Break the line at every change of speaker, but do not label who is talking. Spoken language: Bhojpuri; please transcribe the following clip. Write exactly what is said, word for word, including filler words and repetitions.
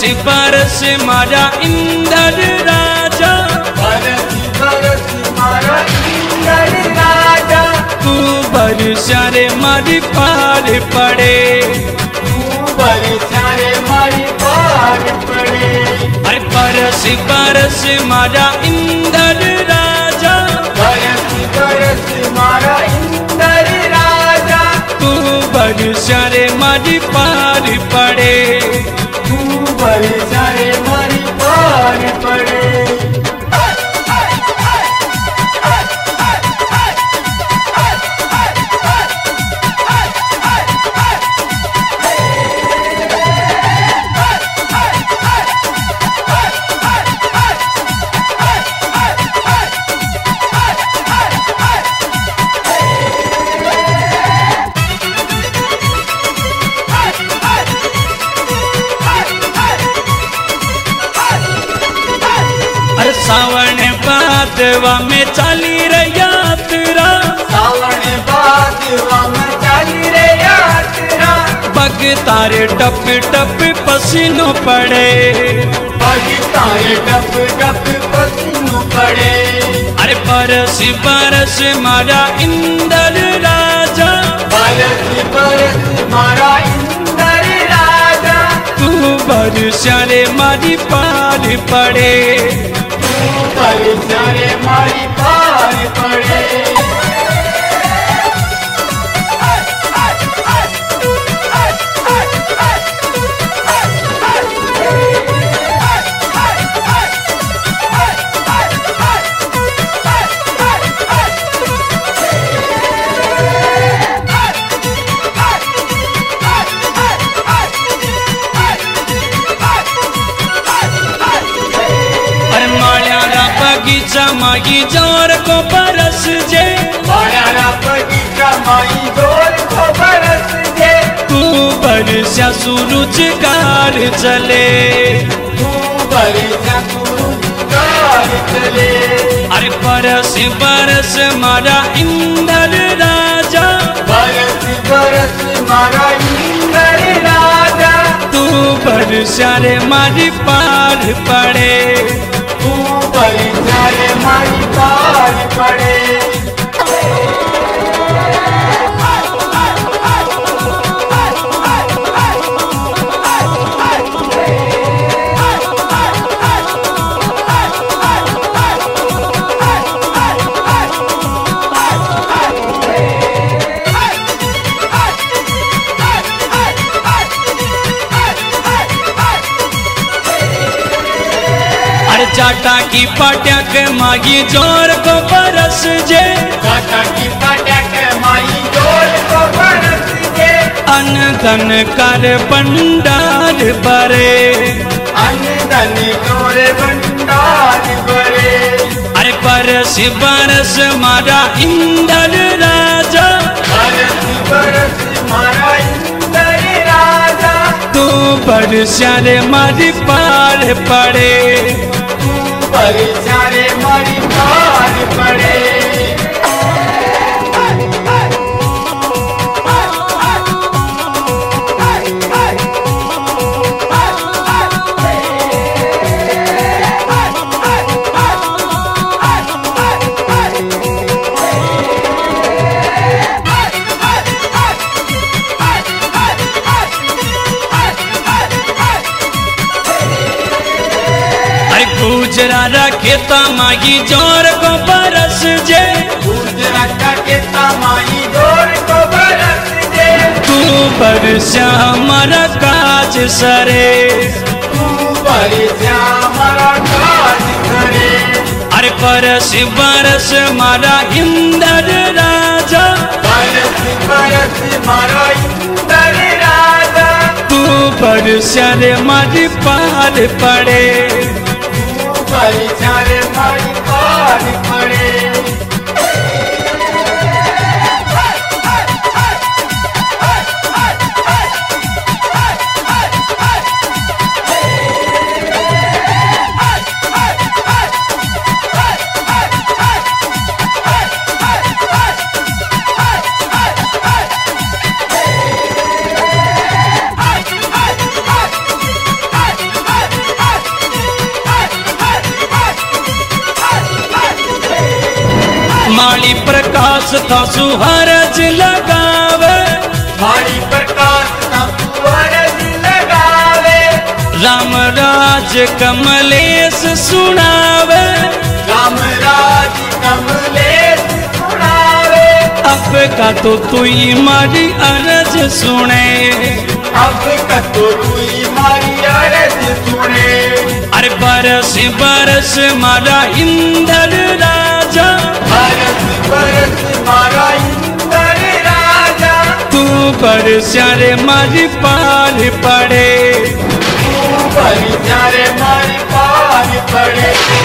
बरस मारा इंद्र राजा,
बरस बरस मारा इंद्र राजा,
तू बरसा रे मारी पार पड़े,
तू बरसा रे मारी पार पड़े।
अरे बरस बरस मारा इंद्र राजा,
बरस बरस मारा इंद्र राजा,
तू बरसा रे मारी पार पड़े,
तू बरसा रे मारी पार पड़े।
सावन बादवा में चाली रे यात्रा,
सावन बादवा में चाली रे यात्रा,
बग तारे टप टप पसीनों पड़े,
बग तारे टप टप पसीनों पड़े।
अरे बरस बरस मारा इंद्र राजा,
बरस बरस मारा इंद्र राजा,
तू बरसा रे मारी पार पड़े,
बरसा रे मारी पार पड़े।
बगीचा माई जोर को बरस जे,
माया बगीचा माई जोर को बरस जे,
तू बरसा सूरज गार चले,
तू बरसा सूरज गार चले।
अरे बरस बरस मारा इंद्र राजा,
बरस बरस मारा इंद्र राजा,
तू बरसा रे मारी पार पड़े,
तू बरसा रे मारी पार पड़े।
जाटा की पटक मागी जोर को बरस जे,
जाटा की पटक माई जोर को बरस जे,
अन्न धन कर भंडार भरे,
अन्न धन कर भंडार भरे।
अरे बरस बरस मारा इंद्र राजा,
बरस बरस मारा इंद्र राजा,
तू बरसा रे मारी पार पड़े,
बरसा रे मारी पार पड़े।
गुजरा रखे मागी जोर को बरस जे,
गुजरा रखे माई जोर को बरस जे,
तू बरसा हमारा काज सरे,
तू बरसा हमारा काज करे।
अरे बरस बरस मारा इंद्र राजा,
बरस बरस मारा इंद्र राजा,
तू बरसा रे मारी पार पड़े,
बरसा रे मारी पार पड़े।
माली प्रकाश था सुहरज लगावे,
माली प्रकाश था सुहरज लगावे,
राम राज कमलेश सुनावे,
राम राज कमलेश सुनावे।
अब का तो तू मारी अरज सुने,
अब का तो तू मारी अरज सुने।
अरे बरस बरस मारा इंदर राजा,
बरस बरस मारा इंदर राजा,
तू बरसारे मारी पार पड़े,
तू बरसारे मारी पार पड़े।